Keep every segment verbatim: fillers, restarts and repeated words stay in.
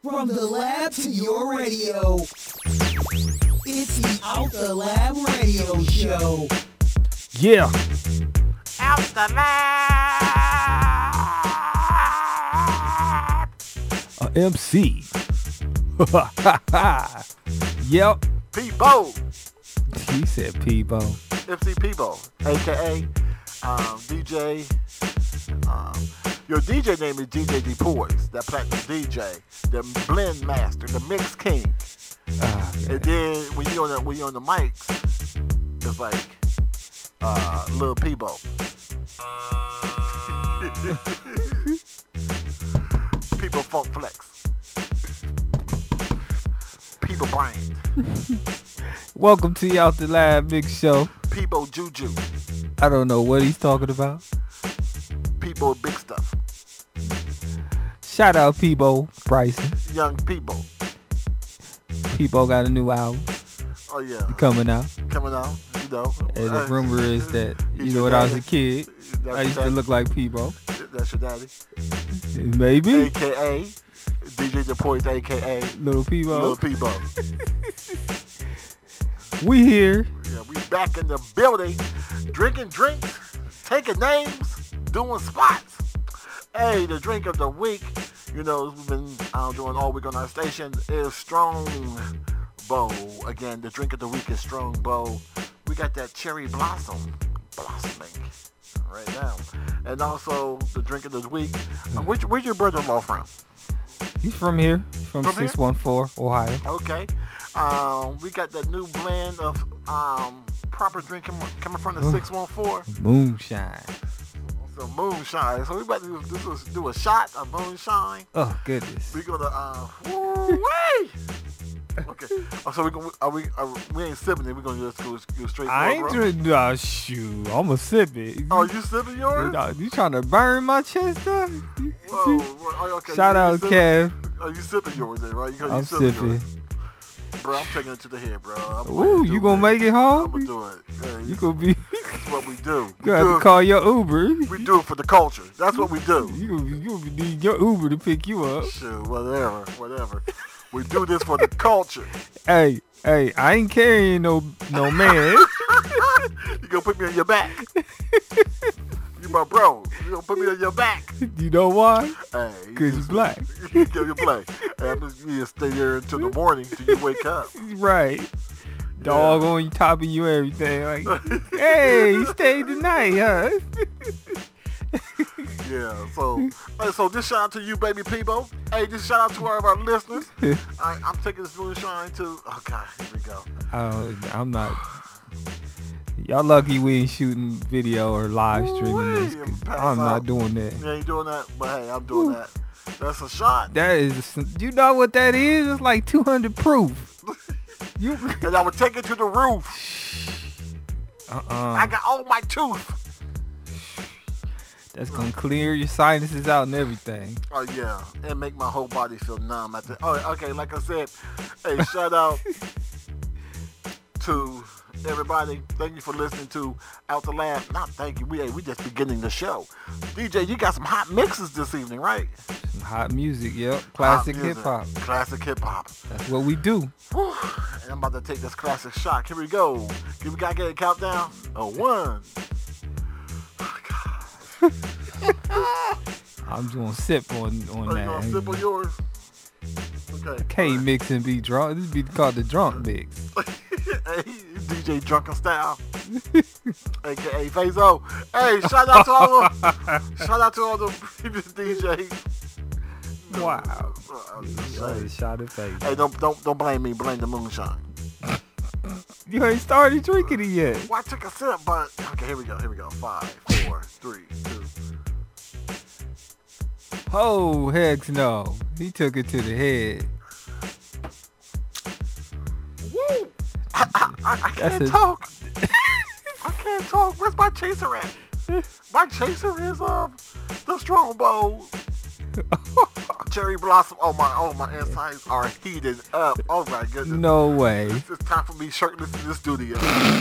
From the lab to your radio, it's the Out the Lab Radio Show. Yeah. Out the lab. A M C. Yep. Peebo. He said Peebo. M C Peebo, a k a. Um, D J. Um, your D J name is D J DePoise, that platinum D J, the blend master, the mix king. Ah, And then when you on the when you on the mics, it's like uh, Lil Peebo. People Funk Flex. People Brand. Welcome to the Out the Lab Mix Show. Peebo Juju. I don't know what he's talking about. Peebo Big Stuff. Shout out Peebo Bryson. Young Peebo. Peebo got a new album Oh yeah. coming out. Coming out, you know. And the Uh, rumor is that, he's you know, your when I was a daddy. kid, That's I used your to daddy. look like Peebo. That's your daddy. Maybe. A K A D J DePoise, A K A Little Peebo. Lil Peebo. We here. Yeah, we back in the building, drinking drinks, taking names, doing spots. Hey, the drink of the week, you know, we've been uh, doing all week on our station, is Strong Bow. Again, the drink of the week is Strong Bow. We got that cherry blossom blossoming right now. And also, the drink of the week, uh, where's, where's your brother-in-law from? He's from here. He's from, From here? six one four, Ohio. Okay. Um, we got that new blend of um, proper drink coming, coming from the Ooh. six one four. Moonshine. Some moonshine. So we about to do, this was, do a shot of moonshine. Oh, goodness. We're gonna uh woo-wee. Okay. Oh, so we gonna are we are, we ain't sipping it, we're gonna just go, go straight for I it, ain't bro. drinking. Nah, shoot. I'm going to sip it. Oh, you sipping yours? Nah, you trying to burn my chest up? Whoa, well, oh, okay. Shout you, out, you sipping, Kev. Oh, you sipping yours then, right? You, you I'm sipping sipping. yours. Bro, I'm taking it to the head, bro. I'm Ooh, you gonna make it I'm home? gonna do it. Yeah, You gonna be. that's what we do. We You have do to it- call your Uber. We do it for the culture. That's what we do. You gonna be, you gonna be need your Uber to pick you up. Shoot, whatever, whatever. We do this for the culture. Hey, hey, I ain't carrying no no man. You gonna put me on your back. You my bro. You gonna put me on your back. You know why? Hey, Cause you black. You you play. Hey, I'm just gonna stay there until the morning till you wake up. Right. Dog on top of you, everything. Like, hey, you stayed tonight, huh? Yeah. So, hey, so this shout out to you, baby Peebo. Hey, this shout out to all of our listeners. I, I'm taking this moonshine to. Oh God, here we go. Oh, I'm not. Y'all lucky we ain't shooting video or live streaming this. 'Cause Pass I'm out. not doing that. You ain't doing that, but hey, I'm doing that. That's a shot. That is, you know what that is? It's like two hundred proof. You, And I would take it to the roof. uh-uh. I got all my tooth. That's gonna clear your sinuses out and everything. Oh yeah, and make my whole body feel numb. At the, oh, okay. Like I said, hey, shout out to everybody. Thank you for listening to Out the Lab. Not thank you. We hey, we just beginning the show. D J, you got some hot mixes this evening, right? Some hot music, yep. Classic Hot music. hip hop. Classic hip hop. That's what we do. Whew. And I'm about to take this classic shot. Here we go. Give we gotta get a countdown. A one. Oh, God. I'm gonna sip on on Are you gonna that. sip on yours? Okay. Can't mix and be drunk. This be called the drunk mix. Hey, D J Drunken Style, A K A Fazo. Hey, shout out to all the shout out to all the previous D Js. Wow. Uh, I'm just saying. Shot of face. Hey, don't don't don't blame me. Blame the moonshine. You ain't started drinking it yet. Well, I took a sip, but okay. Here we go. Here we go. Five, four, three, two. Oh, heck no. He took it to the head. Woo! I, I, I, I can't That's a- talk. I can't talk. Where's my chaser at? My chaser is um the Strongbow cherry blossom. Oh my, oh my insides are heated up. Oh my goodness. No way. It's time for me shirtless in the studio.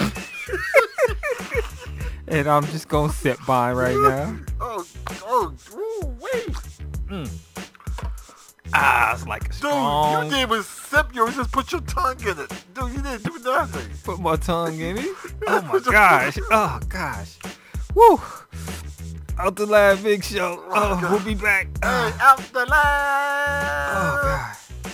And I'm just gonna sit by right now. Oh, oh, ooh, wait. Ah. that's like Dude, strong. you didn't even sip. You just put your tongue in it. Dude, you didn't do nothing. Put my tongue in it. Oh my gosh. Oh gosh. Woo. Out the Lab Big Show. Oh, we'll be back. Hey, out the lab. Oh god.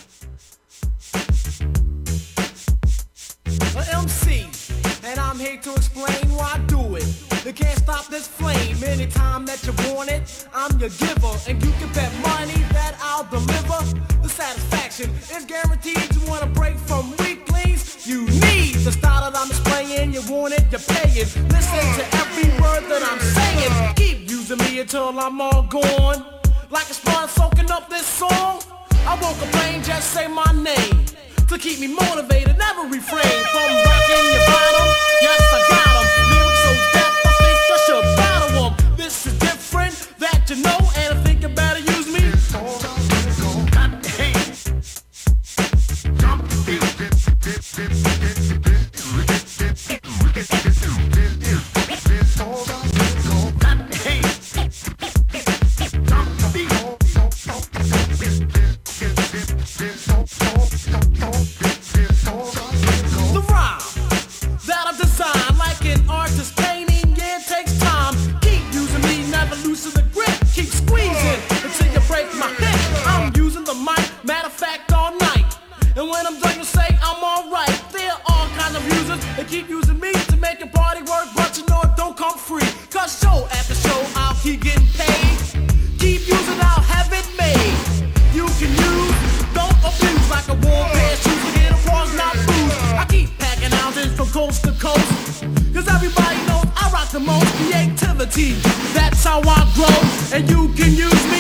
A M C, and I'm here to explain why I do it. You can't stop this flame anytime that you want it. I'm your giver, and you can bet money that I'll deliver. The satisfaction is guaranteed. You want a break from weaklings? You need the style that I'm displaying. You want it, you're paying. Listen to every word that I'm saying. Keep using me until I'm all gone. Like a sponge soaking up this song. I won't complain, just say my name. To keep me motivated, never refrain from rocking your bottom. Yes, I got 'em. Lyrics so deaf, I think I should battle 'em. This is different, that you know, and I think you better use me. Got the hate. Jump the beat. Keep using me to make your party work, but you know it don't come free. Cause show after show, I'll keep getting paid. Keep using, I'll have it made. You can use, don't abuse. Like a warm pair of shoes, again, applause, not booze. I keep packing ounces from coast to coast. Cause everybody knows I rock the most creativity. That's how I grow, and you can use me.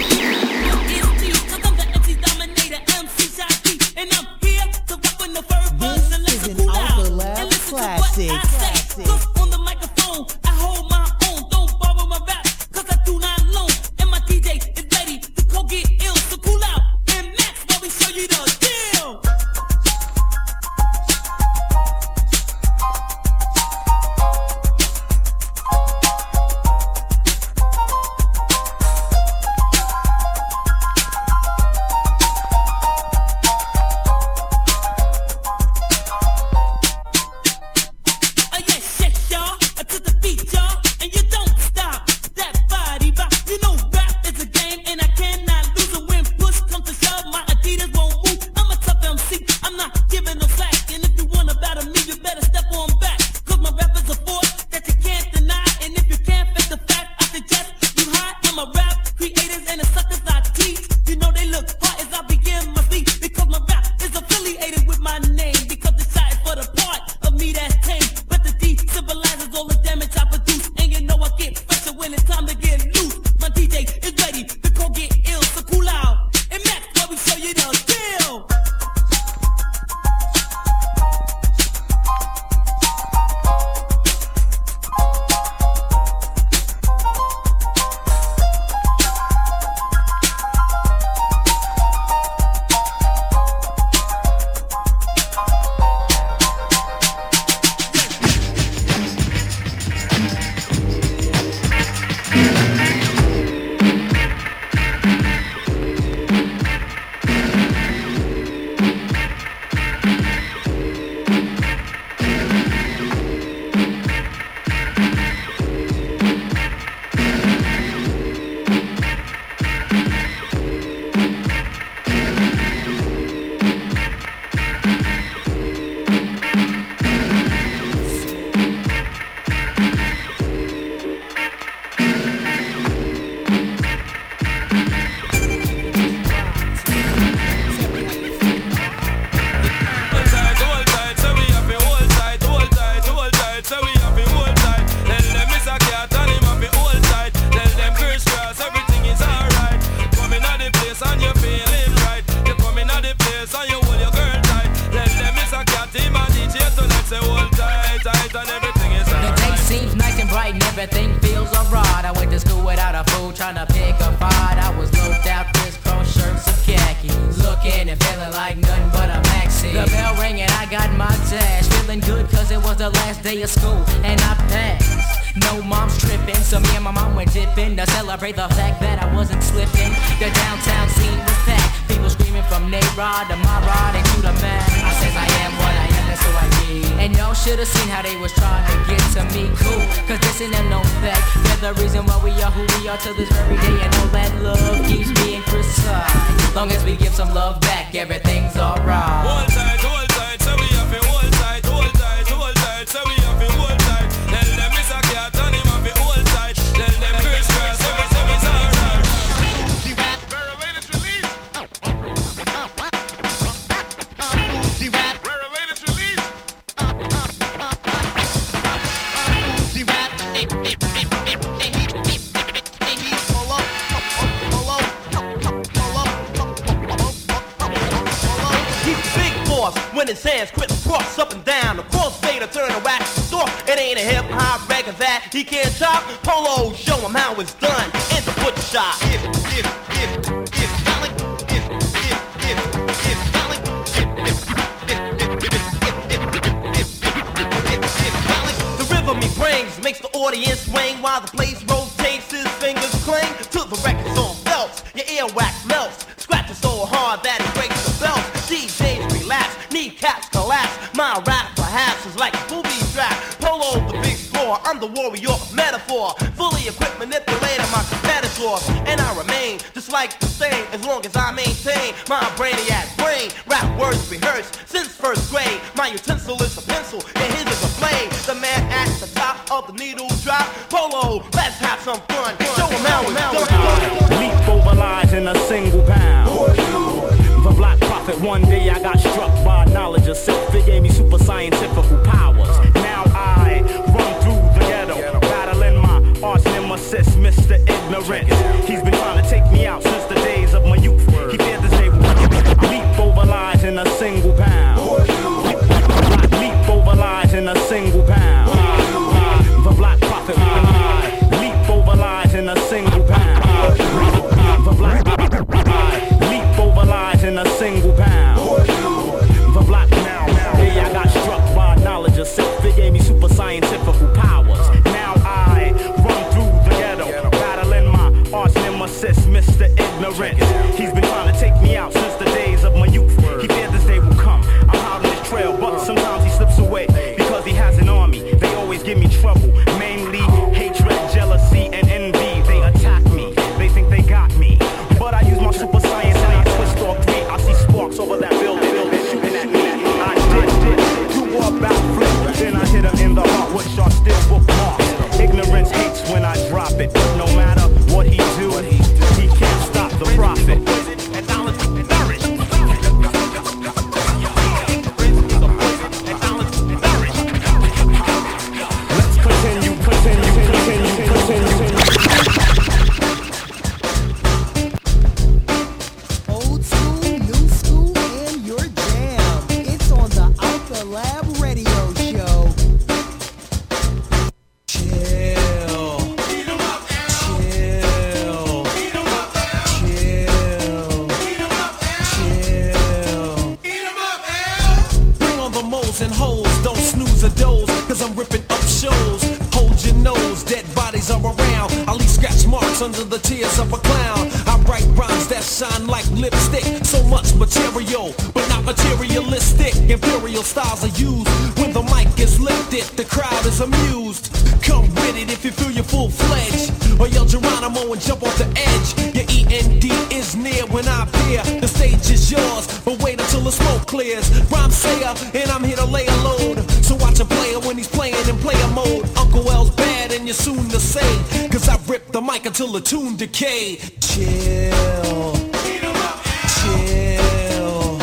And I'm here to rock with no fur. everything feels alright. I went to school without a fool, trying to pick a fight. I was looked out, crisscross shirts of khakis, looking and feeling like nothing but a maxi. The bell rang and I got my dash, feeling good cause it was the last day of school and I passed. No mom's tripping, so me and my mom went dipping to celebrate the fact that I wasn't slipping. The downtown scene was packed, people screaming from Nayrod to my rod and to the man. I says I am what I am, that's who I be. And y'all should've seen how they was trying to get to me, cool. Cause this ain't them no fact, they're the reason why we are who we are to this very day. And all that love keeps being precise. Long as we give some love back, everything's alright. Hold tight, hold tight, so we have to hold tight, hold tight, hold tight, so we have to hold tight. Tell them it's a cat and him have to hold tight. Tell them Chris Cross, so it's alright. Very latest release. Very latest release. When his hands crisscross up and down, the crossfader turn a wax store. It ain't a hip hop record that he can't chop. Polo, show him how it's done in the butcher shop. If, if, if, if, Alec, if, if, if, if, Alec, if, if, if, if, if, Alec. The rhythm he brings makes the audience swing while the place rotates. His fingers cling to the records on belts. Your earwax melts, scratches so hard that it breaks the belt. D Js relax, kneecaps collapse. My rap perhaps is like a booby strap. Polo the big score, I'm the warrior metaphor. Fully equipped manipulator, my competitor. And I remain just like the same as long as I maintain my brainiac brain. Rap words rehearsed since first grade. My utensil is a pencil and his is a blade. The man at the top of the needle drop. Polo, let's have some fun. Show him how it's done. Leap over lies in a single pound. The Black Prophet, one day I got struck by knowledge of self. It gave me super scientific powers. Now I run through the ghetto, battling my arch nemesis, Mister Ignorance. He's been trying to take me out since the days of my youth. He feared this day would leap over lies in a single pound. Leap over lies in a single pound. The Black Prophet, leap over lies in a single pound. The Black leap over lies in a single pound. The Black now, hey, I got struck by knowledge of self. It gave me super scientific powers. Now I run through the ghetto, battling my arch nemesis, Mister Ignorance. He's been trying to take me out since the days of my youth. He feared this day will come. I'm out on this trail, but sometimes he slips away because he has an army. They always give me trouble, mainly hatred, jealousy, and envy. They attack me, they think they got me, but I use my super science and I twist all three. I see sparks over that building, building shooting at me. I did this, two more backflips, then I hit him in the heart, which are still bookmarks. Ignorance hates when I drop it, but no matter what he do, he can't stop the profit. And knowledge and nourish. Let's continue, continue, continue, continue. Old school, new school, and your jam. It's on the Alpha Lab Radio Show. Chill. Chill. Chill. Chill. Bring on the moles and holes, don't snooze or doze, cause I'm ripping up shows. Hold your nose, dead bodies are around. I leave scratch marks under the tears of a clown. I write rhymes that shine like lipstick. So much material, but not materialistic. Imperial styles are used when the mic is lifted. The crowd is amused. Come with it if you feel you're full-fledged, or yell Geronimo and jump off the edge. Your E N D is near when I appear. The stage is yours, but wait until the smoke clears. Rhyme sayer, and I'm here to lay a load. So watch a player when he's playing in player mode. Uncle L's bad and you're soon to say, cause I rip the mic until the tune decay. Chill. Chill.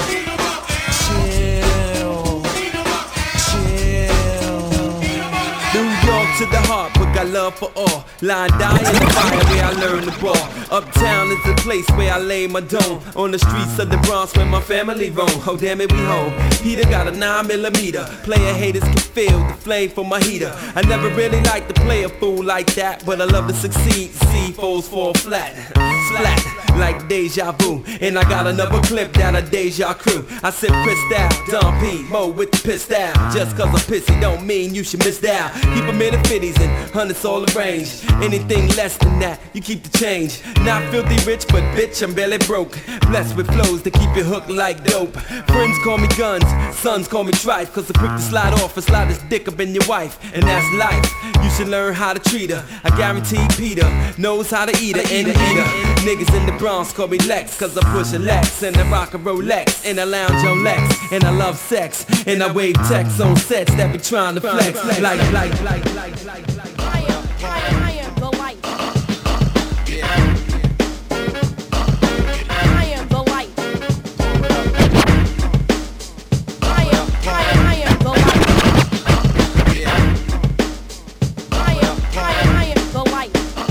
Chill. Chill. New York to the heart, but got love for all. Line die in the fire where I learn the ball. Uptown is the place where I lay my dome. On the streets of the Bronx where my family roam. Oh damn it, we home. Peter got a nine millimeter. Player haters can feel the flame from my heater. I never really liked to play a fool like that, but I love to succeed. See foes fall flat, flat like deja vu. And I got another clip down a deja crew. I said pissed out, Don P, Mo with the pissed out. Just cause I'm pissy don't mean you should miss out. Keep them in the fifties and hundreds all arranged. Anything less than that, you keep the change. Not filthy rich, but bitch, I'm barely broke. Blessed with flows to keep you hooked like dope. Friends call me guns, sons call me trife. Cause I'm quick to slide off and slide his dick up in your wife. And that's life, you should learn how to treat her. I guarantee Peter knows how to eat her and eat her. Niggas in the Bronx call me Lex, cause I push a Lex and I rock a Rolex and I lounge on Lex and I love sex and I wave text on sets that be trying to flex like like like like like like like higher, higher, higher, the light. Higher, the light. Higher, higher, higher, the light. Higher, higher, higher, the light.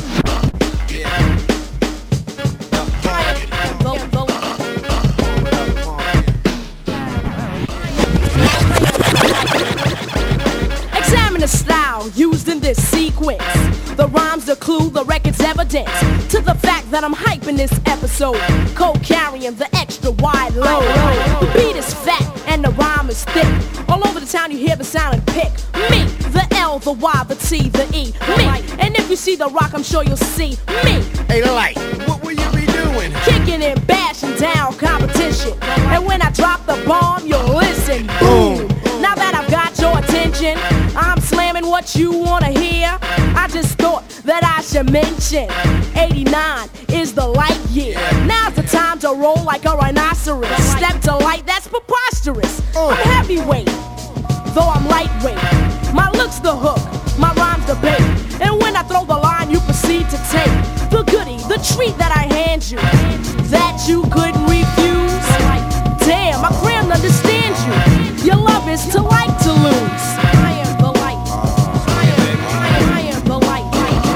Examine the style used in this sequence. The rhyme's the clue, the record's evidence to the fact that I'm hyping this episode. Co-carrying the extra wide load. The beat is fat and the rhyme is thick. All over the town you hear the sound and pick. Me, the L, the Y, the T, the E. Me, and if you see the rock, I'm sure you'll see me. Hey, the light, what will you be doing? Kicking and bashing down competition. And when I drop the bomb, you'll listen. Boom. Now that I've got your attention, I'm slamming what you wanna hear. I just thought that I should mention eighty-nine is the light year. Now's the time to roll like a rhinoceros. Step to light, that's preposterous. I'm heavyweight, though I'm lightweight. My look's the hook, my rhyme's the bait. And when I throw the line, you proceed to take the goodie, the treat that I hand you, that you couldn't refuse. Damn, I can't understand you. Your love is to like to lose. I am the light. I am, I am the light.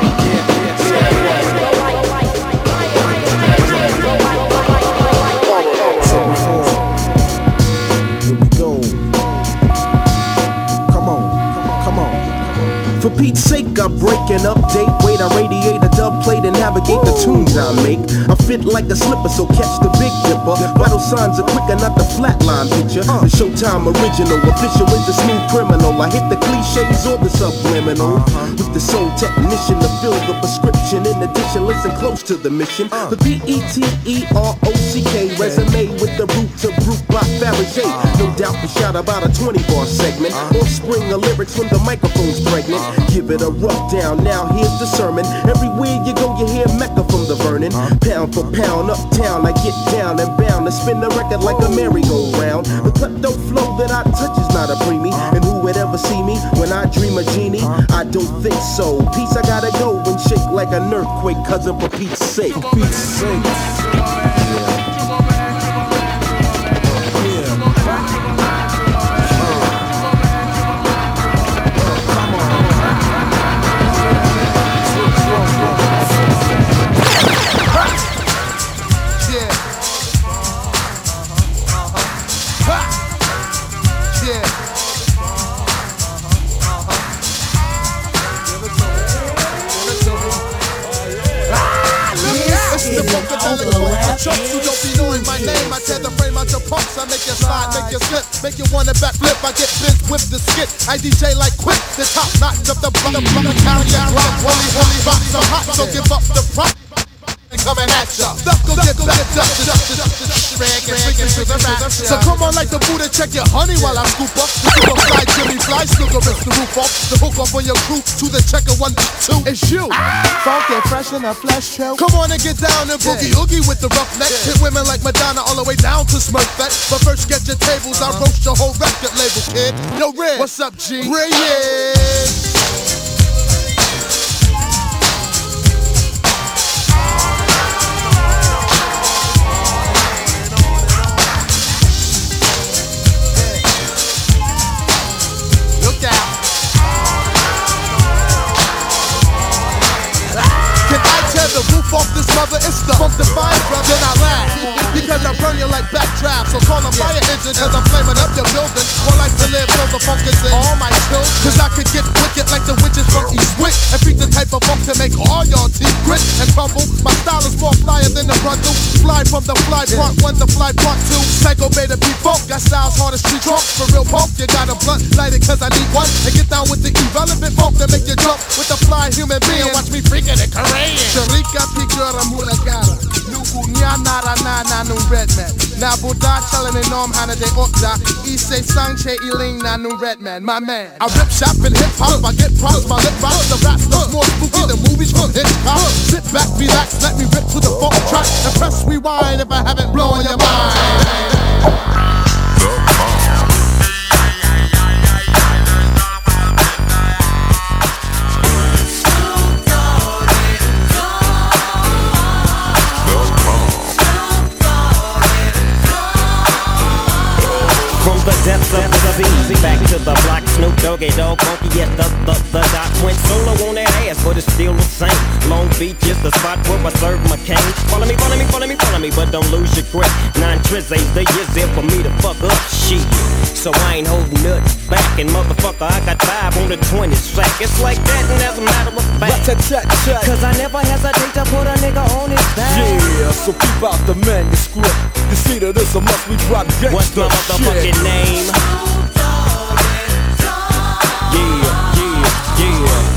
Here we go. Come on, come on. For Pete's sake, I break an update. Wait, I radiate a dub plate and navigate the tunes I make. I fit like a slipper, so catch the big dipper. Vital signs are quicker, not the flatline picture. The Showtime original, official is the smooth criminal. I hit the cliches or the subliminal. With the soul technician to fill the prescription. In addition, listen close to the mission. The P E T E R O C K resume with the roots of group block Fabergé. No doubt we shout about a twenty bar segment. Offspring of lyrics when the microphone's pregnant. Give it a rough down, now here's the sermon. Everywhere you go you hear Mecca from the Vernon. Pound for pound, uptown I get down and bound to spin the record like a merry-go-round. The klepto flow that I touch is not a preemie. And who would ever see me when I dream a genie? I don't think so. Peace, I gotta go and shake like an earthquake, cousin, for Pete's sake. For Pete's sake. Chumps who don't be knowing my name, I tear the frame out your pumps. I make you slide, make you slip, make you wanna backflip. I get biz with the skit. I D J like quick, the top notch of the brother, brother, carry that rock. Holy, holy rock, so hot, so give up the prop. Coming at ya, stuff go get back, duck, duck, duck, duck, so come on like the Buddha, check your honey while I scoop up. The super fly, Jimmy fly, snooker, rip the roof off. The hook off on your crew to the checker one, two. It's you, funky, fresh in a flesh show. Come on and get down and boogie oogie with the rough neck. Hit women like Madonna all the way down to Smurf that. But first get your tables, I'll roast your whole record label, kid. Yo, Red, what's up, G? Red. mother, it's the funk defiant, brother. Then I laugh, because I burn you like backdraft. So call a fire engine, cause I'm flaming up your building. One life to live, so the funk is in all my children. Cause I could get wicked like the witches from Eastwick. And beat the type of funk to make all y'all teeth grit and crumble. My style is more flyer than the Brundle. Fly from the fly part one to fly part two. Psycho beta be funk, got styles hard as street drunk. For real punk, you got a blunt, light it cause I need one. And get down with the irrelevant funk that make you jump. With the fly human being, watch me freaking it Korean. Sharika Pigura Mulagara. Nuku Nyanara Nana Nun Redman. Na Buddha Chalane Nom Hana de Okta. Ise Sangche Iling Na Nun Redman, my man. I rip shop in hip hop, I get props, my lip rocks. The rap stuff more spooky than movies from Hitchcock. Sit back, relax, let me rip to the funk track. And press rewind if I haven't blown your mind. From the depths of the sea, back to the block, Snoop Doggy Dogg, funky, yes, the, the, the doc went solo on that ass, but it's still the same. Long Beach is the spot where I serve my cane. Follow me, follow me, follow me, follow me, but don't lose your grip. Nine trizzies, the years there for me to fuck up shit. So I ain't holding nothing back, and motherfucker, I got five on the twenty sack. It's like that, and as a matter of fact, cause I never hesitate to put a nigga on his back. Yeah, so keep out the manuscript. You see that it's a must we drop gangsta. What's my motherfucking name? Yeah, yeah, yeah.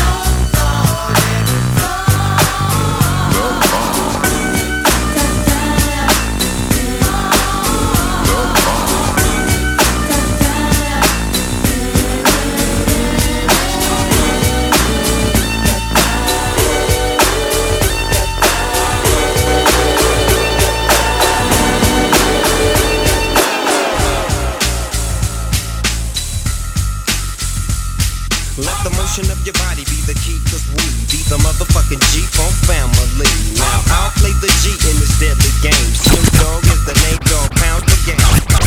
Let the motion of your body be the key, cause we be the motherfucking G-Funk family. Now I'll play the G in this deadly game. Snoop Dogg is the name, dog pound the game.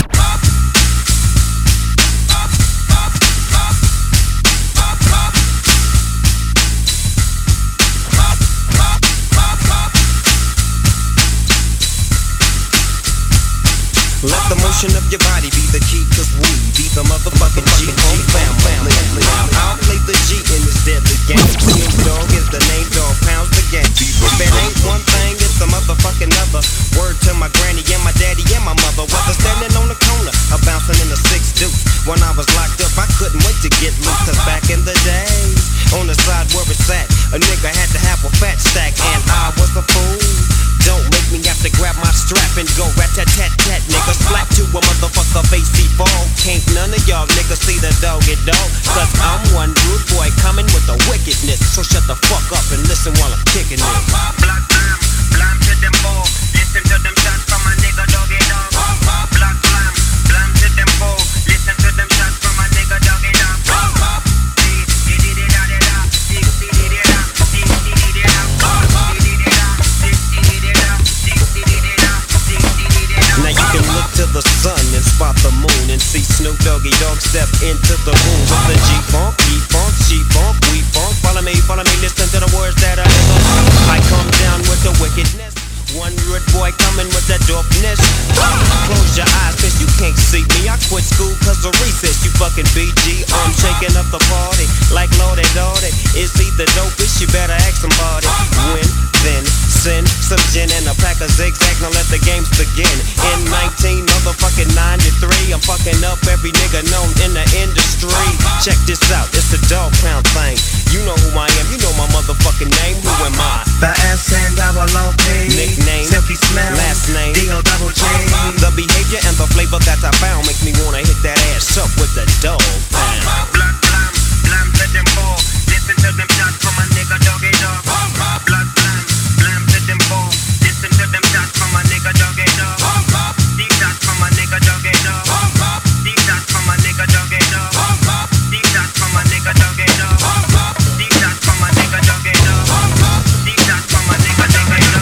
Let the motion of your body be the key, cause we be the motherfucking G-Funk family. Now I'll play the G in this deadly game. Snoop Dogg is the name, dog pounds the game. If it ain't one thing, it's the motherfucking other. Word to my granny and my daddy and my mother. Whether standing on the corner or bouncing in a six deuce. When I was locked up, I couldn't wait to get loose. Cause back in the days, on the side where it's at, a nigga had to have a fat stack, and I was a fool. Don't make me have to grab my strap and go rat-tat-tat-tat, nigga. Slap to a motherfucker face he fall. Can't none of y'all niggas see the doggy dog. Cause I'm one rude boy coming with the wickedness. So shut the fuck up and listen while I'm kicking it. Black blam, blam to them ball. Listen to them shots from my nigga doggy dog. Black blam, blam to them ball. Listen to them shots from my nigga doggy dog. Now you can look to the sun and spot the moon and see Snoop Doggy Dogg step into the room with the G-Funk, E-Funk, G-Funk, we-Funk. Follow me, follow me, listen to the words that I live. I come down with the wickedness. One rude boy coming with that dopeness. Close your eyes, cause you can't see me. I quit school cause of recess, you fucking B G. I'm shaking up the party like Lordy Lordy. It's either dopest, you better ask somebody. Win, then send some gin and a pack of zigzag. Now let the games begin. In nineteen motherfucking ninety-three, I'm fucking up every nigga known in the industry. Check this out, it's the dog pound thing. You know who I am, you know my motherfucking name. Who am I? The S and double O P. Nickname, Silky Smell, last name, D O double J. The behavior and the flavor that I found make me wanna hit that ass up with the dog pound. Blood blam, blam to them ball. Listen to them shots from my nigga doggy dog. Blood blam, blam to them ball. Listen to them shots from my nigga doggy dog. These shots from my nigga doggy dog. These shots from my nigga doggy dog. These shots from my nigga doggy dog. These shots from my nigga doggy dog. These shots from my nigga doggy dog.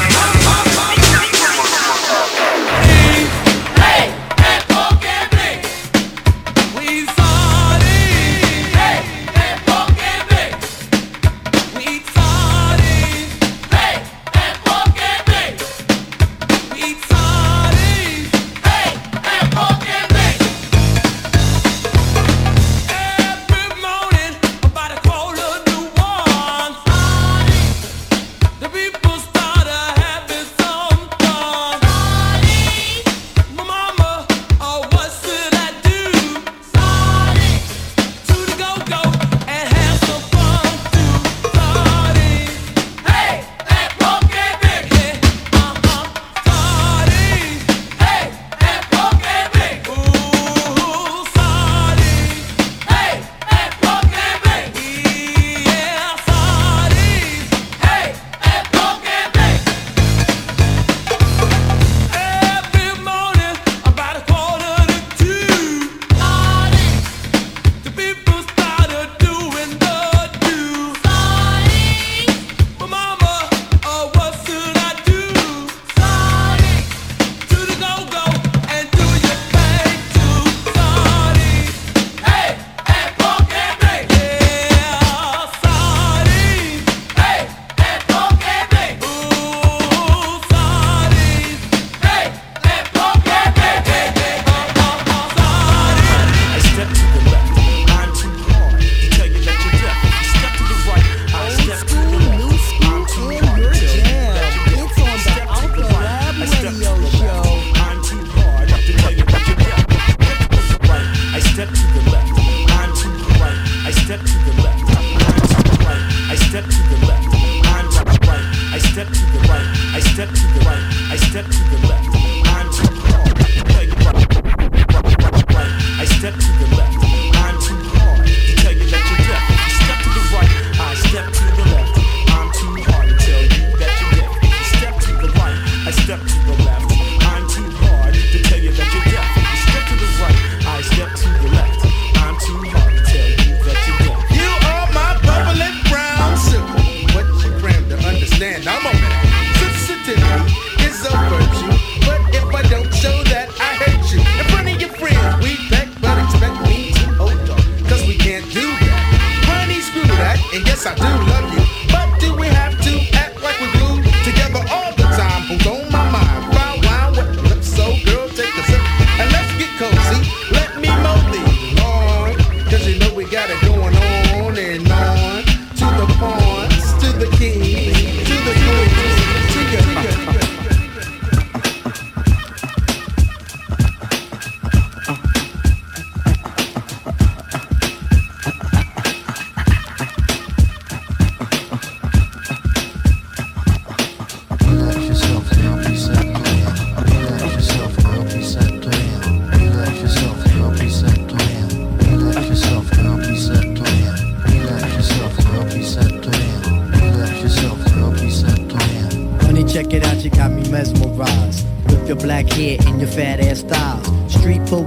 Hey, hey, okay, we sorry.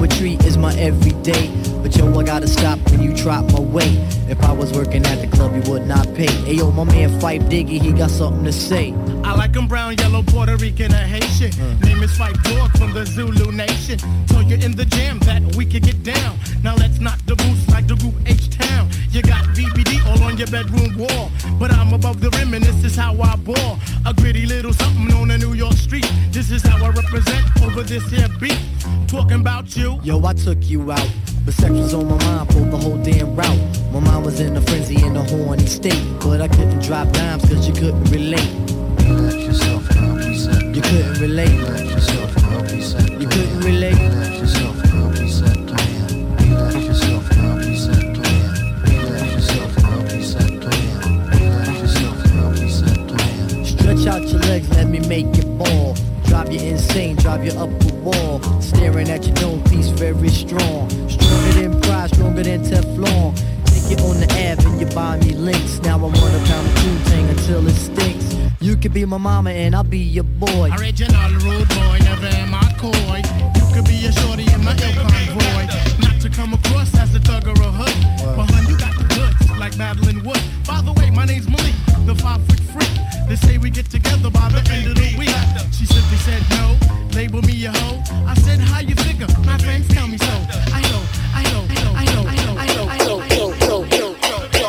poetry is my everyday. But yo, I gotta stop when you drop my weight. If I was working at the club, you would not pay. Hey yo, my man Fife Diggy, he got something to say. I like 'em brown, yellow, Puerto Rican, or Haitian. Uh. Name is Fife Dog from the Zulu Nation. Told you in the jam that we could get down. Now let's knock the boots like the group H-Town. You got B B D all on your bedroom wall. But I'm above the rim and this is how I ball. A gritty little something on a New York street. This is how I represent over this here beat. Talking about you. Yo, I took you out. But sex was on my mind for the whole damn route. My mind was in a frenzy in a horny state. But I couldn't drop dimes cause you couldn't relate. You left yourself and reset. You couldn't relate. You left yourself and reset. You couldn't relate. You left yourself and reset. You left yourself and reset. You left yourself and reset. You left yourself and reset. Stretch out your legs, let me make you ball. Drive you insane, drive you up the wall. Staring at your known piece, very strong. Stronger than pride, stronger than Teflon. Take it on the Ave and you buy me links. Now I wanna pound the Wu-Tang until it stinks. You could be my mama and I'll be your boy. Original rude boy, never am I coy. You could be a shorty in my ill convoy. Not to come across as a thug or a hood. But hun, you got the goods, like Madeline Wood. By the way, my name's Malik, the five foot freak. They say we get together by the end of the week. She simply said no, label me a hoe. I said how you figure, my friends tell me so. I know, I know, I know, I know, I know, I know, I know, I know, I know, I know.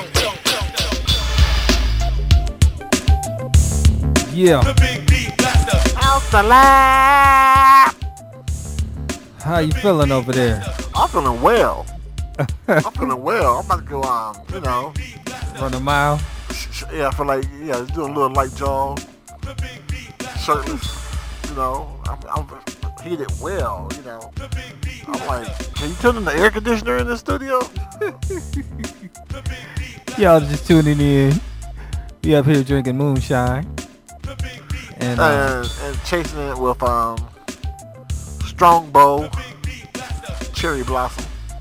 Yeah. The big beat blaster. Out the lab. How you feeling over there? I'm feeling well. I'm feeling well. I'm about to go, um, you know, run a mile. Yeah, I feel like, yeah, doing a little light jog, shirtless, you know, I'm, I'm heated well, you know. I'm like, can you turn on the air conditioner in the studio? Y'all just tuning in. We up here drinking moonshine. And, uh, and, and chasing it with um, Strongbow Cherry Blossom.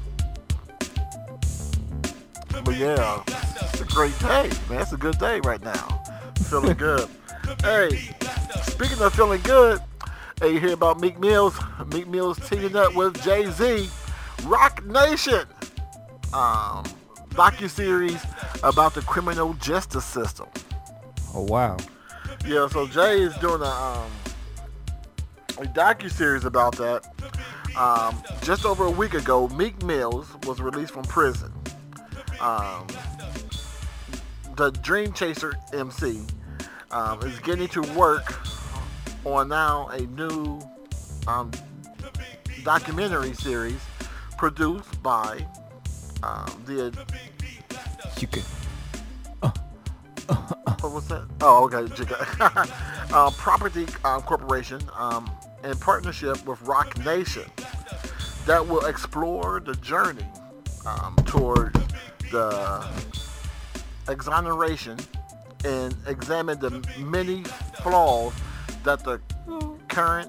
But yeah, it's a great day, man. It's a good day right now. Feeling good. Hey, speaking of feeling good, hey, you hear about Meek Mills? Meek Mills teaming up with Jay-Z. Rock Nation. Um, docuseries about the criminal justice system. Oh, wow. Yeah, so Jay is doing a, um, a docuseries about that. Um, just over a week ago, Meek Mills was released from prison. Um, the Dream Chaser M C um, is getting to work on now a new um, documentary series produced by um, the you can uh, uh, what was that? Oh, okay, uh, Property um, Corporation um, in partnership with Rock Nation that will explore the journey um, towards the exoneration and examine the many flaws that the current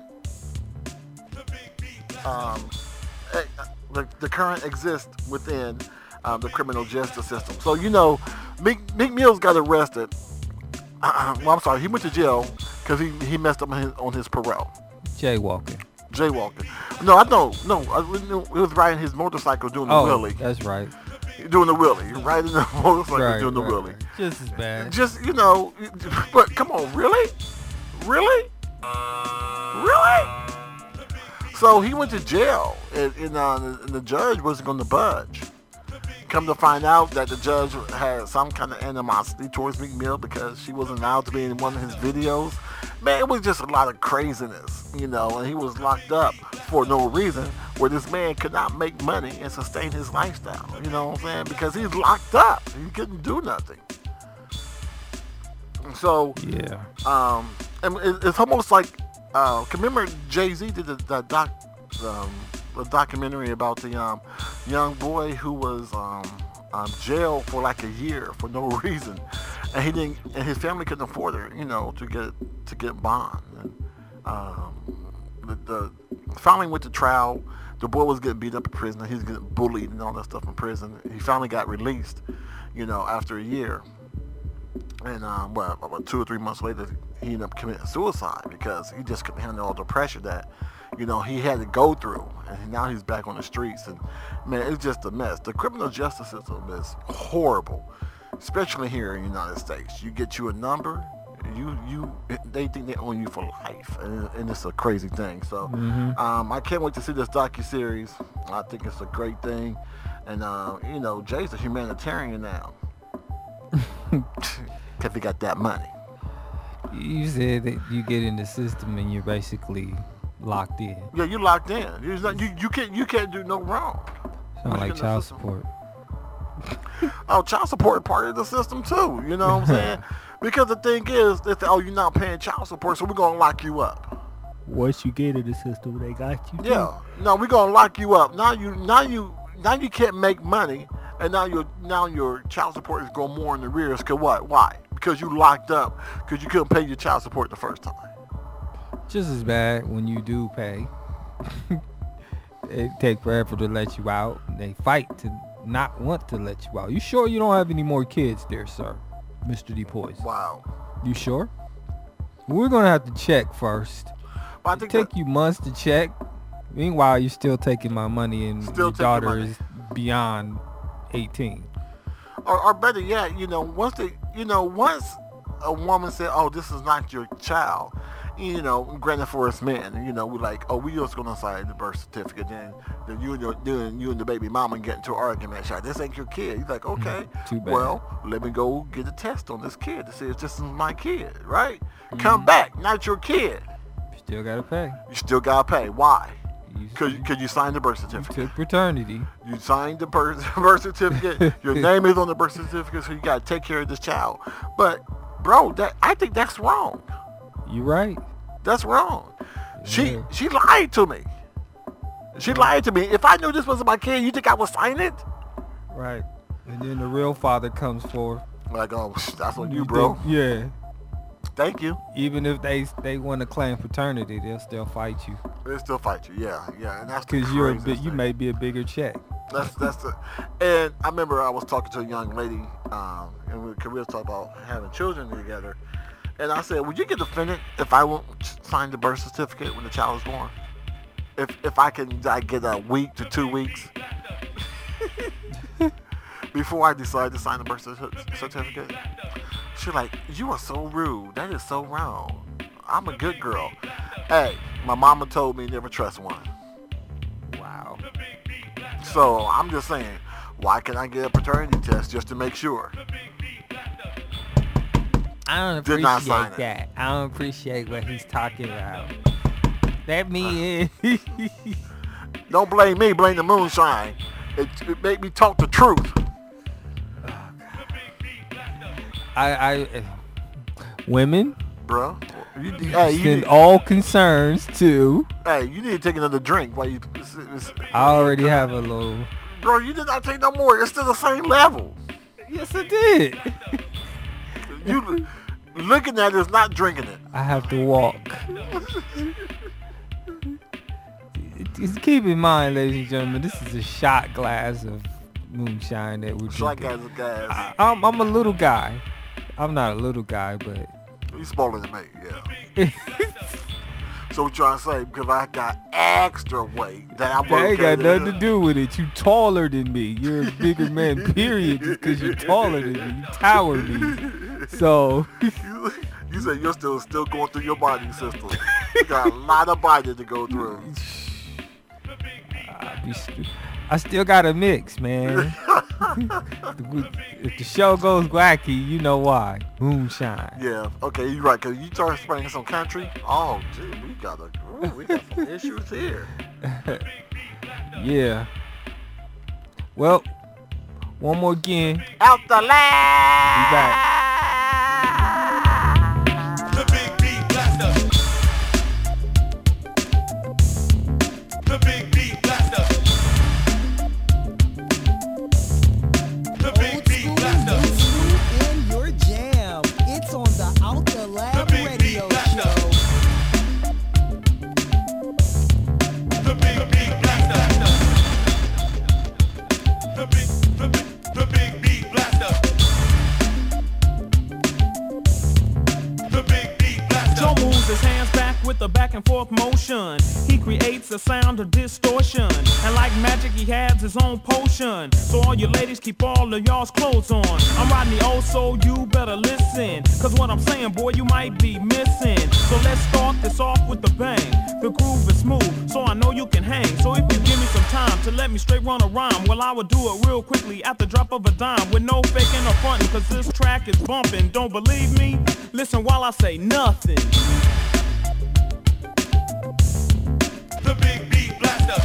um, the, the current exist within um, the criminal justice system. So you know, Meek, Meek Mills got arrested. Uh, well, I'm sorry, he went to jail because he, he messed up on his, on his parole. Jaywalking. Jaywalking. No, I don't. No, I, he was riding his motorcycle doing the oh, wheelie. That's right. Doing the wheelie, riding the motorcycle, right, doing the right, wheelie. Right. Just as bad. Just, you know, but come on, really? Really? Really? So he went to jail, and, and, uh, and the judge wasn't going to budge. Come to find out that the judge had some kind of animosity towards Meek Mill because she wasn't allowed to be in one of his videos. Man, it was just a lot of craziness, you know, and he was locked up for no reason, where this man could not make money and sustain his lifestyle, you know what I'm saying? Because he's locked up. He couldn't do nothing. So, yeah. Um, and it's almost like, uh, remember Jay-Z did the, the doc, um, the documentary about the um, young boy who was um, um, jailed for like a year for no reason, and he didn't, and his family couldn't afford it, you know, to get to get bond. And, um, the, the finally went to trial. The boy was getting beat up in prison. He was getting bullied and all that stuff in prison. He finally got released, you know, after a year. And um, well, about two or three months later, he ended up committing suicide because he just couldn't handle all the pressure that, you know, he had to go through. And now he's back on the streets. And, man, it's just a mess. The criminal justice system is horrible, especially here in the United States. You get you a number, you you they think they own you for life. And, and it's a crazy thing. So Mhm. um, I can't wait to see this docuseries. I think it's a great thing. And, uh, you know, Jay's a humanitarian now. Because he got that money. You said that you get in the system and you're basically locked in. Yeah, you locked in. You're not, you you can't you can't do no wrong. Sound like in the child system. support. Oh, child support is part of the system too. You know what I'm saying? Because the thing is, they say, oh, you're not paying child support, so we're gonna lock you up. Once you get in the system, they got you. too. Yeah. No, we're gonna lock you up. Now you now you now you can't make money, and now your now your child support is going more in the rears. Cause what? Why? Because you locked up because you couldn't pay your child support the first time. Just as bad when you do pay. It take forever to let you out. They fight to not want to let you out. You sure you don't have any more kids there, sir? Mister DePoise. Wow. You sure? We're gonna have to check first. But I It think take that- you months to check. Meanwhile, you're still taking my money, and Still your taking daughter money. is beyond eighteen. Or, or better yet, you know, once they, you know, once a woman said, "Oh, this is not your child," you know, granted for us men, you know, we're like, "Oh, we just gonna sign the birth certificate." Then, then you and your, then you and the baby mama get into an argument. Shot, this ain't your kid. He's like, "Okay, Too bad. well, let me go get a test on this kid to see if this is my kid, right? Come back, not your kid. Still gotta pay. You still gotta pay. Why? Cause, Cause you signed the birth certificate. Took paternity. You signed the birth, birth certificate. Your name is on the birth certificate, so you gotta take care of this child. But, bro, that I think that's wrong. You right. That's wrong. She she lied to me. She lied to me. If I knew this wasn't my kid, you think I would sign it? Right. And then the real father comes forth. Like, oh, that's on you, bro. think- yeah. Thank you. Even if they they want to claim paternity, they'll still fight you. They'll still fight you. Yeah, yeah, and that's the Because you're a craziest bit, you may be a bigger check. That's that's the, and I remember I was talking to a young lady, um, and we, 'cause we were talking about having children together, and I said, "Would you get offended if I won't sign the birth certificate when the child is born? If if I can I get a week to two weeks before I decide to sign the birth certi- certificate?" She's like, "You are so rude. That is so wrong. I'm a good girl." Hey, my mama told me never trust one. Wow. So I'm just saying, why can't I get a paternity test just to make sure? I don't Did not sign appreciate it. that. I don't appreciate what he's talking about. That means Don't blame me, blame the moonshine. It, it made me talk the truth. I, I women, Bro, you, hey, you send need, all concerns to. hey, you need to take another drink while you. It's, it's, I already have a little. bro, you did not take no more. It's still the same level. Yes, I did. You looking at it is not drinking it. I have to walk. Just keep in mind, ladies and gentlemen, this is a shot glass of moonshine that we're Shot drinking. guys, guys. I, I'm, I'm a little guy. I'm not a little guy, but You smaller than me, yeah. So what you trying to say? Because I got extra weight that I'm that ain't got okay nothing to do with it. You taller than me. You're a bigger man, period, just because you're taller than me. You tower me. So, you, you said you're still still going through your body system. You got a lot of body to go through. I, be st- I still got a mix, man. If the show goes wacky, you know why. Moonshine. Yeah, okay, you're right. Cause you start spraying some country. Oh, gee, we got a, ooh, we got some issues here. Yeah. Well, one more again. Out the lab. Be back. The big beat blaster. The big beat blaster. The big beat blaster. In your jam, it's on the Out the Lab radio show. The big beat blaster. The big, the big, the big beat blaster. Joe moves his hands back with a back and forth motion. He creates a sound of distortion. And like magic, he has his own potion. So all you ladies keep all of y'all's clothes on. I'm riding the old soul, you better listen. Cause what I'm saying, boy, you might be missing. So let's start this off with a bang. The groove is smooth, so I know you can hang. So if you give me some time to let me straight run a rhyme, well, I would do it real quickly at the drop of a dime. With no faking or fronting, cause this track is bumping. Don't believe me? Listen while I say nothing. The big beat blaster.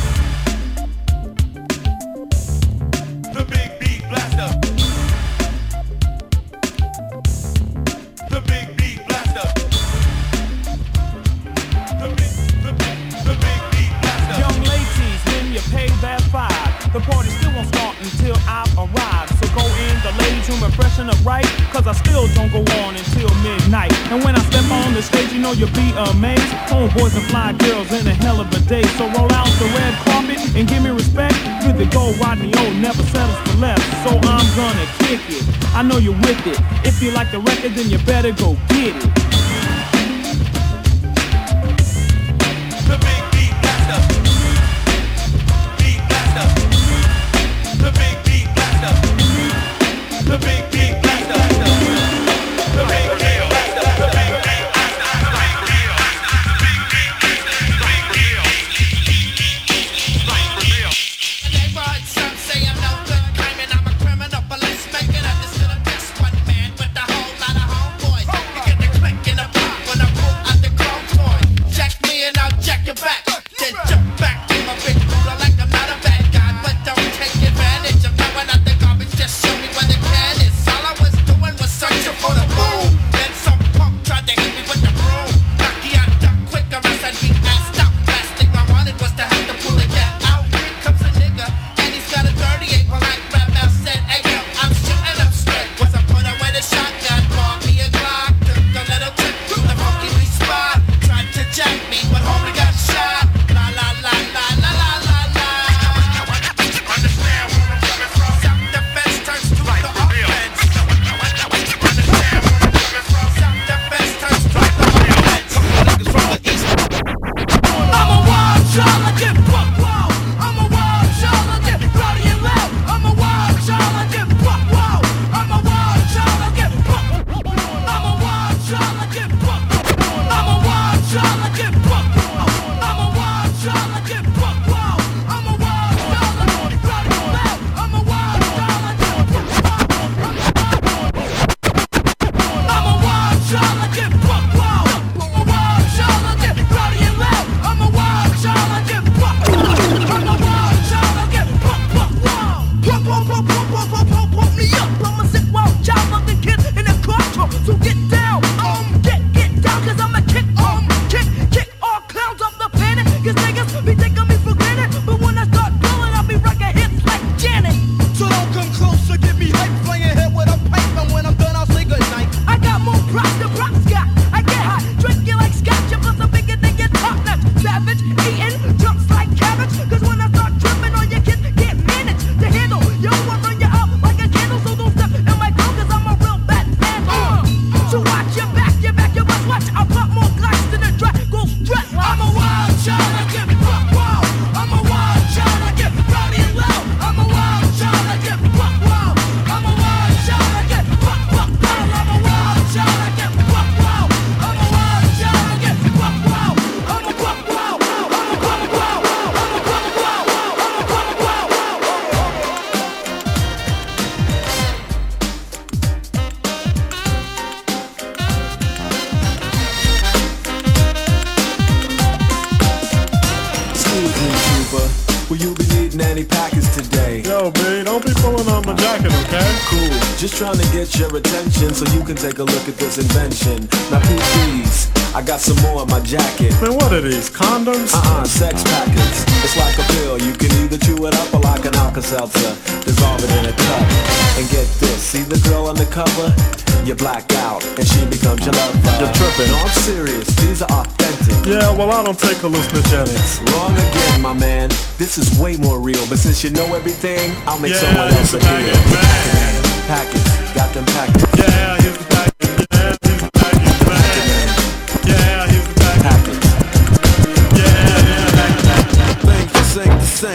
The big beat blaster. The big beat blaster. The big, the big, the big beat blaster. Young ladies, when you pay that five, the party still won't start until I arrive. So go in the ladies' room and freshen up right, cause I still don't go on until midnight. And when I step on the stage, you know you'll be amazed. Homeboys and fly girls in a hell of a day. So roll out the red carpet and give me respect. Good to go, Rodney O never settles for less. So I'm gonna kick it, I know you're with it. If you like the record, then you better go get it. The big beat blaster. Beat blaster. The big beat blaster. The big beat blaster. The big beat blaster. The big beat blaster. They brought some say I'm no good crime and I'm a criminal, but let's make it understood. I'm just one man with a whole lot of homeboys. You get the click in the pop when I pull out the chrome toy. Check me and I'll check your back. Then jump back in my big ruler like I'm not a bad guy, but don't take advantage of knowing out the garbage. Just show me where the can is. All I was doing was searching for the boom. Then some punk tried to hit me with the broom. Lucky I ducked quick or else I'd be asked out. Last thing I wanted was to have to pull it down. Out here comes a nigga and he's got a thirty-eight. Well, like Rap Mouth said, hey yo, I'm shooting up straight. Was I put away the shotgun, bought me a Glock, took a little trip to the funky weed spot. Tried to jack me, but homie got shot. La la la la la la la la. Understand where I'm coming from? Self-defense turns to the offense. Understand where I'm coming from? Self-defense turns to the offense. Niggas from the east. I'm a wild child, I get fucked wild. I'm a wild child, I get rowdy and loud. I'm a wild child, I get fucked wild. I'm a wild child, I get fucked. I'm a wild child, I get fucked. I'm a wild child, I get fucked. I'm a wild child, I get fucked wild. I'm a wild child, I get rowdy and loud. I'm a wild child, I get fucked wild. I'm a wild child, I get fucked wild. I'm a wild child, I get rowdy and loud. I'm a wild child, I get fucked wild. I'm a wild child, I get fucked, fucked wild. Pump, pump, pump, pump, pump, pump, pump, pump me up. I'm a sick wild child, I'm the kid in the car trunk. So get down, um, get, get down, cause I'm a kick, um, kick, kick all clowns off the planet. Cause niggas be taking me for granted. But when I start blowing, I'll be rocking hits like Janet. So don't come closer, get me hype, playing head with a pipe. And when I'm done, I'll say goodnight. I got more props than props got. I get hot, drink you like scotch. And plus I'm bigger than your top notch. Savage, eating, jumps like cabbage. Cause when I start tripping on your kids, can't manage to handle. Yo, I run you out like a candle. So don't step in my car, cause I'm a real bad man. Uh, so watch your back, your back, you must watch. I'll pop more glass than a drag. Go stress. I'm a wild child, I get fucked wild. I'm a wild child, I get rowdy and loud. I'm a wild child, I get fucked wild. I'm a wild child, I get fucked, fucked wild. I'm a wild child, I get fucked wild. I'm a wild child, I get fucked wild. I'm a fuck wild. I'm a fuck wild. I'm a fuck wild. I'm a fuck wild. Excuse me, Cuba. Will you be needing any packets today? Yo, B, don't be pulling on my jacket, okay? Cool. Just trying to get your attention so you can take a look at this invention. Now, peep these. I got some more in my jacket. Man, what are these, condoms? Uh-uh, sex packets. It's like a pill. You can either chew it up or like an Alka-Seltzer. Dissolve it in a cup. And get this. See the girl on the cover? You black out, and she becomes your lover. You're tripping. No, I'm serious. These are authentic. Yeah, well, I don't take hallucinogenics. Wrong again, my man. This is way more real. But since you know everything, I'll make yeah, someone else a deal. Packets, got them packets. Yeah, here's the package. Yeah, here's the package. Yeah, here's the package. Packets. Yeah, yeah.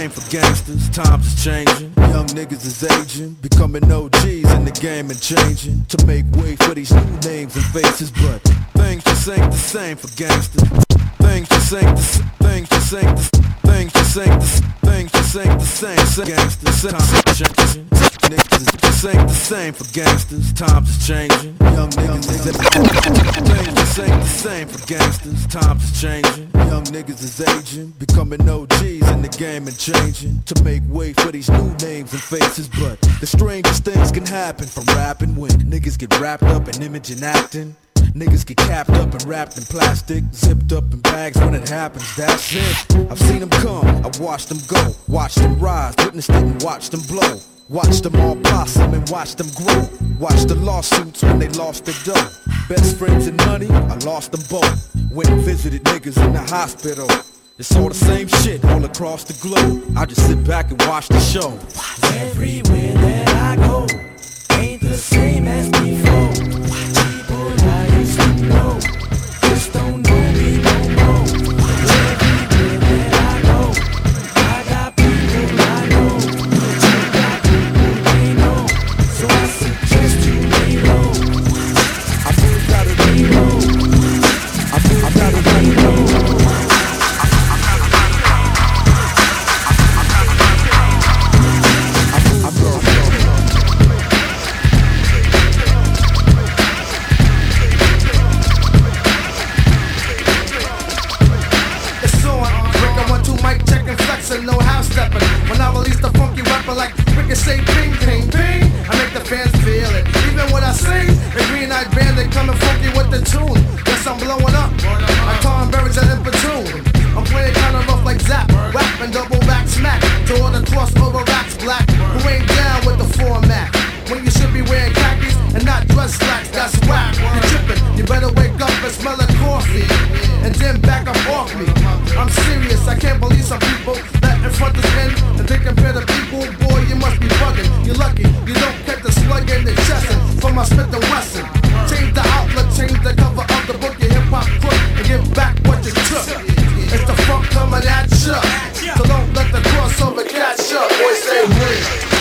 same for gangsters, times is changing. Young niggas is aging, becoming O Gs in the game and changing. To make way for these new names and faces, but things just ain't the same for gangsters. Things just ain't the same, things just ain't the same, things just ain't the same, things just ain't the same, gangsters, times is changing. Niggas just ain't the same for gangsters, times is changing. Young niggas is things just ain't the same for gangsters, times is changing. Young niggas is aging, becoming O Gs in the game and changing. To make way for these new names and faces, but the strangest things can happen from rapping when niggas get wrapped up in image and acting. Niggas get capped up and wrapped in plastic, zipped up in bags when it happens, that's it. I've seen them come, I've watched them go, watched them rise, witnessed it and watched them blow. Watched them all blossom and watched them grow. Watched the lawsuits when they lost their dough. Best friends and money, I lost them both. Went and visited niggas in the hospital. It's all the same shit all across the globe. I just sit back and watch the show. Everywhere that I go ain't the same as before. People I used to know just don't know me no more. Everywhere that I go, I got people I know. You got people they know, so I suggest you lay low. I feel you gotta lay low. I feel you gotta lay low. No house stepping. When I release the funky rapper like Ricochet, ping, ping, ping, I make the fans feel it. Even when I sing, the green-eyed bandit coming funky with the tune. Yes, I'm blowing up. I Tom Berry's an impotoon. I'm playing kinda rough like Zap, rap and double back smack to all the crossover raps black who ain't down with the format. When you should be wearing khakis and not dress slacks, that's whack. You're tripping, you better wake up and smell a coffee and then back up off me. I'm serious, I can't believe some people that in front is in and they compare to people. Boy, you must be bugging. You're lucky you don't get the slug in the chest from my Smith and Wesson. Change the outlook, change the cover of the book, your hip hop crook, and give back what you took. It's the funk coming at ya, so don't let the crossover catch up. Boy, say we.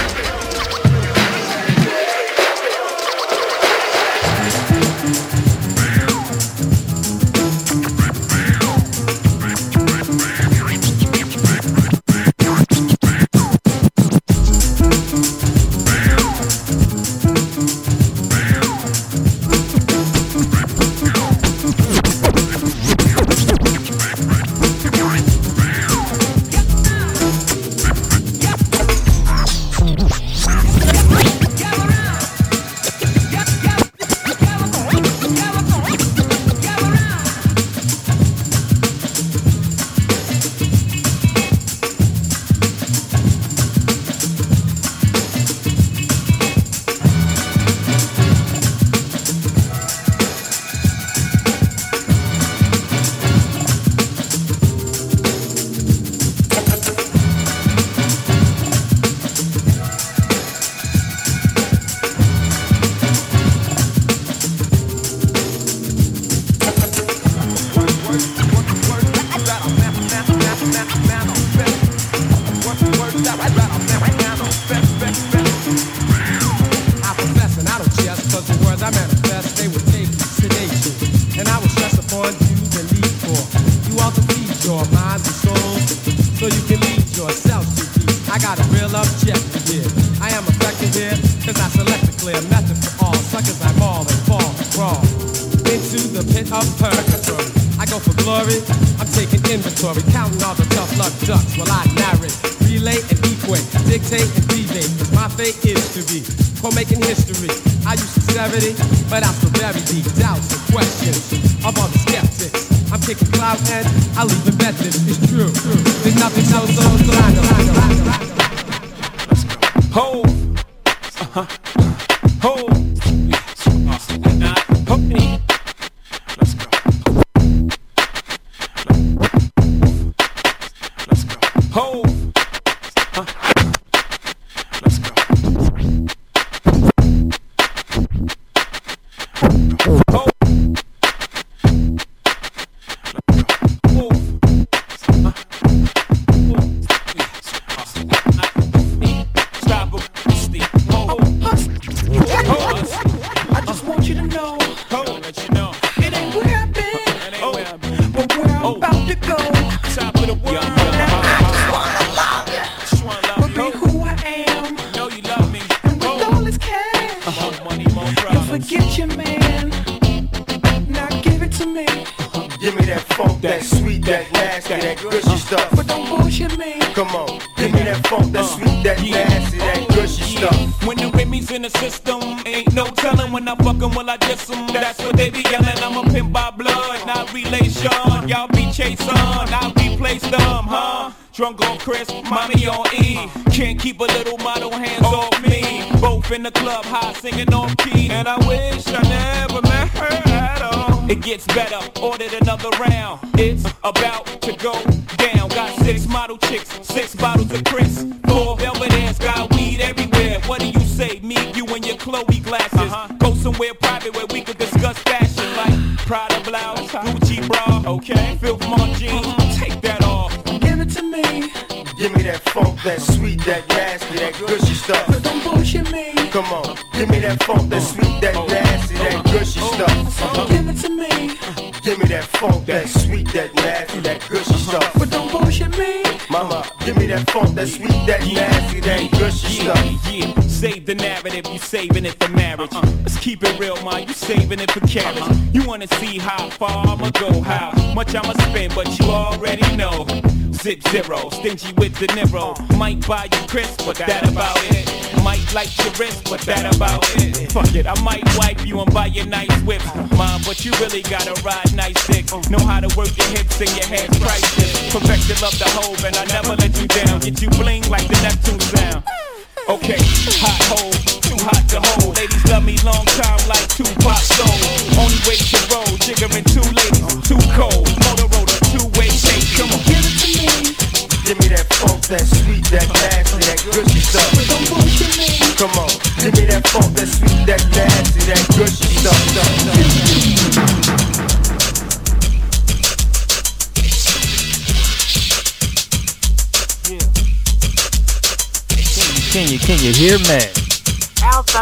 But after very deep doubts and questions of all the skeptics, I'm kicking clout and I'll even bet this is true. There's nothing so so so I know, I know, I know, I know. Let's go. Ho! Uh-huh. Ho! Let's go. Let's go. Ho! Uh. Let's go. funk, that sweet, that nasty, that gushy stuff. But don't bullshit me. Come on, give me that funk, that sweet, that nasty, that gushy stuff. When the Remy's in the system, ain't no telling when I fuck 'em, will I diss 'em. That's what they be yelling. I'm a pimp by blood, not relation. Y'all be chasing, I'll be placed them, huh? Drunk on Chris, mommy on E. Can't keep a little model hands off me. Both in the club, high singing on key. And I wish I never met her at all. It gets better, ordered another round. It's about to go down. Got six model chicks, six bottles of Chris. Four velvet ass, got weed everywhere. What do you say? Me, you, and your Chloe glasses. Uh-huh. Go somewhere private where we could discuss fashion. Like Prada blouse, Gucci bra, okay? Filth Mon jeans, take that off. Give it to me. Give me that funk, that sweet, that nasty, that gushy stuff. But don't bullshit me. Come on, give me that funk, that sweet, that nasty, that gushy stuff. Give it to me. Give me that funk, that sweet, that nasty, that gushy stuff. But don't bullshit me. Mama, give me that funk, that sweet, that nasty, that gushy stuff. Yeah, save the narrative, you saving it for marriage. Let's keep it real, man, you saving it for carriage. You wanna see how far I'ma go, how much I'ma spend, but you already know. Zip zero, stingy with the Niro. Might buy you Chris, but that about it. Might light your wrist, but that about it. Fuck it, I might wipe you and buy you nice whip. Mom, but you really gotta ride nice dick. Know how to work your hips and your hands priceless. Perfect your love the hove and I never let you down. Get you bling like the Neptune sound. Okay, hot hole, too hot to hold. Ladies love me long time like Tupac soul. Only way to roll, jiggering two ladies, too cold. Motorola, two-way shake, come on. Give it to me. Give me that funk, that sweet, that nasty, that gushy stuff. But don't bullshit me. Come on, give me that funk, that sweet, that nasty, that gushy stuff. stuff, stuff. Can you, can you hear me? Elsa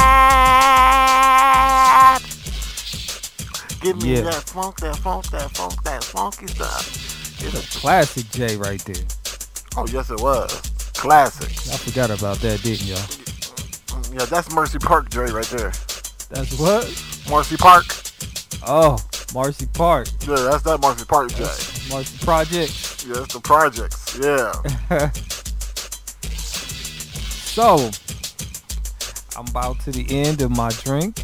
Give me Yeah. that funk, that funk, that funk, that funky stuff. It's a classic J right there. Oh, yes, it was. Classic. I forgot about that, didn't y'all? Yeah, that's Mercy Park J right there. That's what? Marcy Park. Oh, Marcy Park. Yeah, that's that Marcy Park J. Marcy Projects. Yeah, that's the projects. Yeah. So, I'm about to the end of my drink.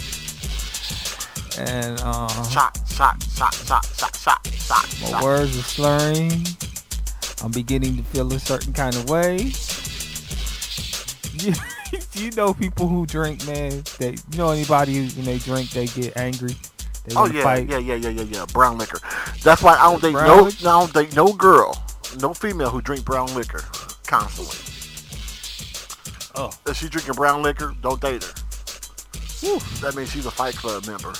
And, uh... Shot, shot, shot, shot, shot, shot, shot, my shot. words are slurring. I'm beginning to feel a certain kind of way. You, you know people who drink, man. They, you know anybody who, when they drink, they get angry. They Oh wanna yeah, fight. yeah, yeah, yeah, yeah, yeah. Brown liquor. That's why I don't date Brown no, liquor? I don't date no girl, no female who drink brown liquor constantly. Oh. If she drinking brown liquor, don't date her. Whew. That means she's a Fight Club member.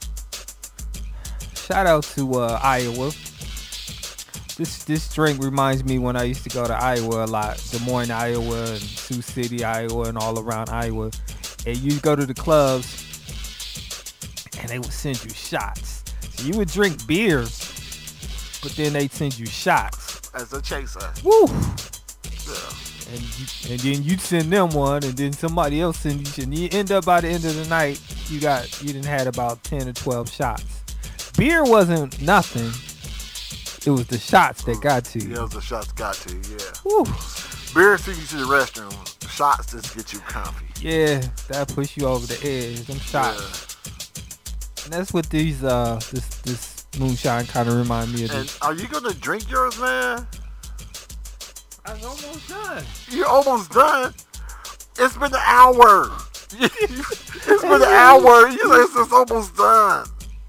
Shout out to uh, Iowa. This this drink reminds me when I used to go to Iowa a lot. Des Moines, Iowa, and Sioux City, Iowa, and all around Iowa. And you go to the clubs, and they would send you shots. So you would drink beer, but then they'd send you shots. As a chaser. Woo! Yeah. And you, and then you'd send them one, and then somebody else send you shit. And you end up by the end of the night, you got you done had about ten or twelve shots. Beer wasn't nothing. It was the shots that got to you. Yeah, it was the shots got to you, yeah. Woo. Beer sends you to the restroom. Shots just get you comfy. Yeah, that push you over the edge. Them shots. And that's what these uh this this moonshine kind of remind me of. And This. are you gonna drink yours, man? I'm almost done. You're almost done. It's been an hour. It's been an hour. You say it's, it's almost done.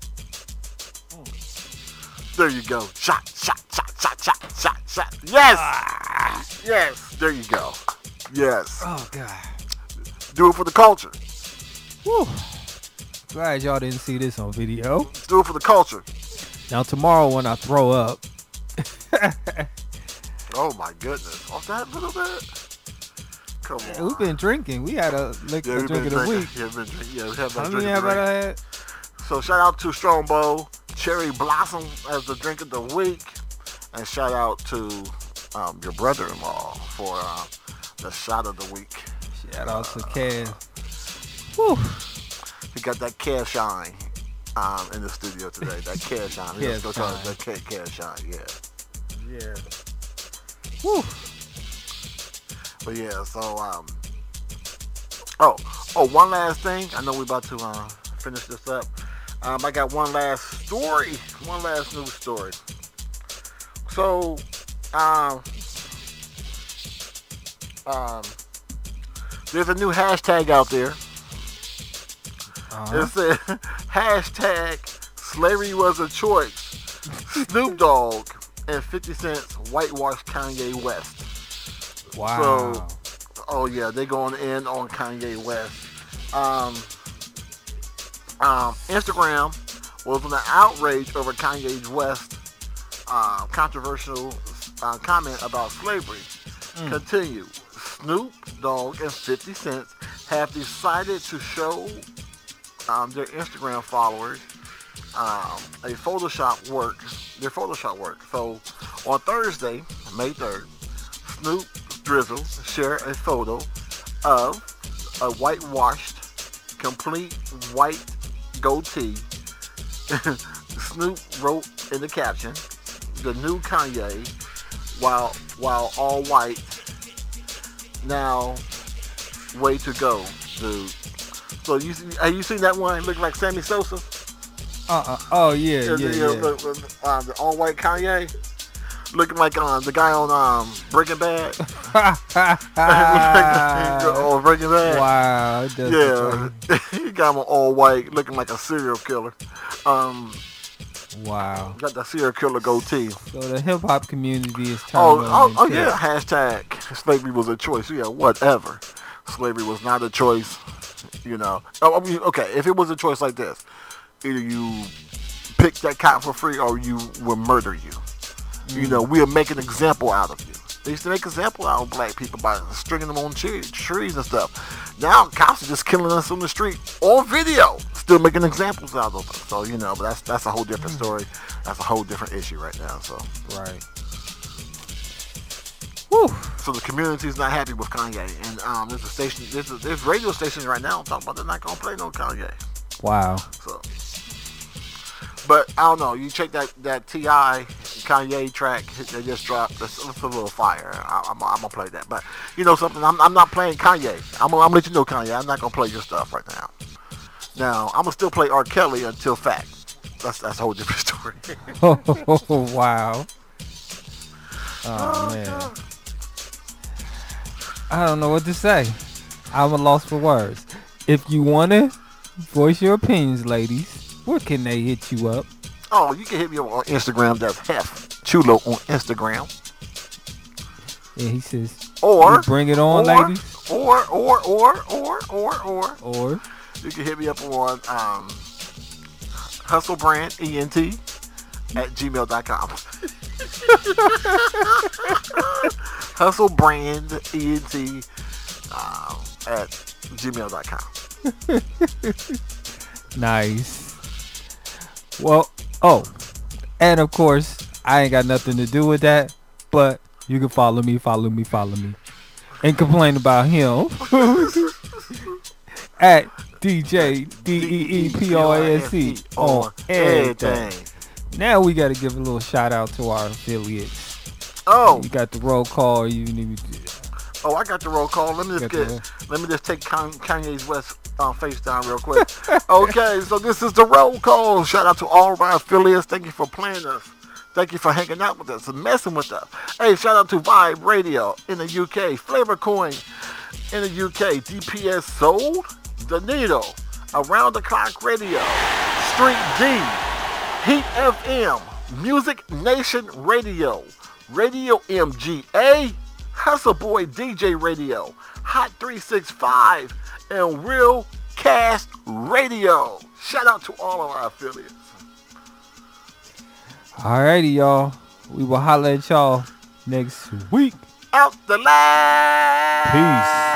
There you go. Shot, shot, shot, shot, shot, shot, shot. Yes. Ah. Yes. There you go. Yes. Oh God. Do it for the culture. Woo. Glad y'all didn't see this on video. Do it for the culture. Now tomorrow when I throw up. Oh my goodness. Off that little bit? Come on. Yeah, we've been drinking. We had a lick Yeah, a we've drink of been the drinking. week. Yeah, we've been drinking. Yeah, we have been How many drinking. have drink. I had? So shout out to Strongbow, Cherry Blossom as the drink of the week, and shout out to um, your brother-in-law for uh, the shot of the week. Shout out to Cass. Whew. He got that cash shine. um, in the studio today. That Cash Shine. Cash Let's go Shine. that Cash Cash Shine. Yeah. Yeah. Woo. But yeah, so um. Oh, oh, one last thing. I know we're about to uh, finish this up. Um, I got one last story. One last news story. So, um, um, there's a new hashtag out there. Uh-huh. It said, hashtag slavery was a choice. Snoop Dogg and fifty Cent's whitewash Kanye West. Wow. So, oh yeah, they going in on Kanye West. Um, um, Instagram was in an outrage over Kanye West uh, controversial uh, comment about slavery. Mm. Continue. Snoop Dogg and fifty Cent have decided to show um, their Instagram followers um, a Photoshop work, their Photoshop work. So on Thursday, May third, Snoop Drizzle shared a photo of a whitewashed, complete white goatee. Snoop wrote in the caption, "The new Kanye, while while all white. Now, way to go, dude." So you see, have you seen that one? It look like Sammy Sosa. Uh uh. Oh yeah, yeah, yeah. yeah. The, the, uh, the all white Kanye, looking like um, the guy on um, Breaking Bad. Oh, Breaking Bad. Wow. It does Yeah, he got him all white, looking like a serial killer. Um, wow. Got the serial killer goatee. So the hip hop community is Oh, turning. oh, oh yeah. Hashtag slavery was a choice. Yeah, whatever. Slavery was not a choice. You know. Oh, I mean, okay, if it was a choice like this, either you pick that cop for free or you will murder you. Mm. You know, we'll make an example out of you. They used to make an example out of black people by stringing them on trees, trees and stuff. Now cops are just killing us on the street on video, still making examples out of them. So you know, but that's that's a whole different story. That's a whole different issue right now. So right. Woo. So the community is not happy with Kanye, and um, there's a station, there's, a, there's radio stations right now talking about they're not gonna play no Kanye. Wow. So, but I don't know. You check that that T I Kanye track they just dropped. It's, it's a little fire. I, I'm, I'm gonna play that. But you know something? I'm, I'm not playing Kanye. I'm, I'm gonna let you know Kanye. I'm not gonna play your stuff right now. Now I'm gonna still play R. Kelly until fact. That's that's a whole different story. Oh wow. Oh man. I don't know what to say. I'm a loss for words. If you wanna voice your opinions, ladies, where can they hit you up? Oh, you can hit me up on Instagram. That's Hef Chulo on Instagram. Yeah, he says. Or you bring it on, or, ladies. Or or or or or or or you can hit me up on um, Hustle Brand E N T at gmail dot com. Hustle Brand E N T um, at gmail dot com. Nice. Well, oh, and of course, I ain't got nothing to do with that, but you can follow me, follow me, follow me, and complain about him at D J D E E P O A S E on everything. Now we got to give a little shout out to our affiliates. Oh, you got the roll call. You need to. Oh, I got the roll call. Let me just Got get. the- Let me just take Kanye's West uh, face down real quick. Okay, so this is the roll call. Shout out to all of our affiliates. Thank you for playing us. Thank you for hanging out with us and messing with us. Hey, shout out to Vibe Radio in the U K, Flavor Coin in the U K, D P S Soul, The Needle, Around the Clock Radio, Street D, Heat F M, Music Nation Radio, Radio M G A, Hustle Boy D J Radio, Hot three sixty-five, and Real Cast Radio. Shout out to all of our affiliates. Alrighty, y'all. We will holler at y'all next week. Out the line. Peace.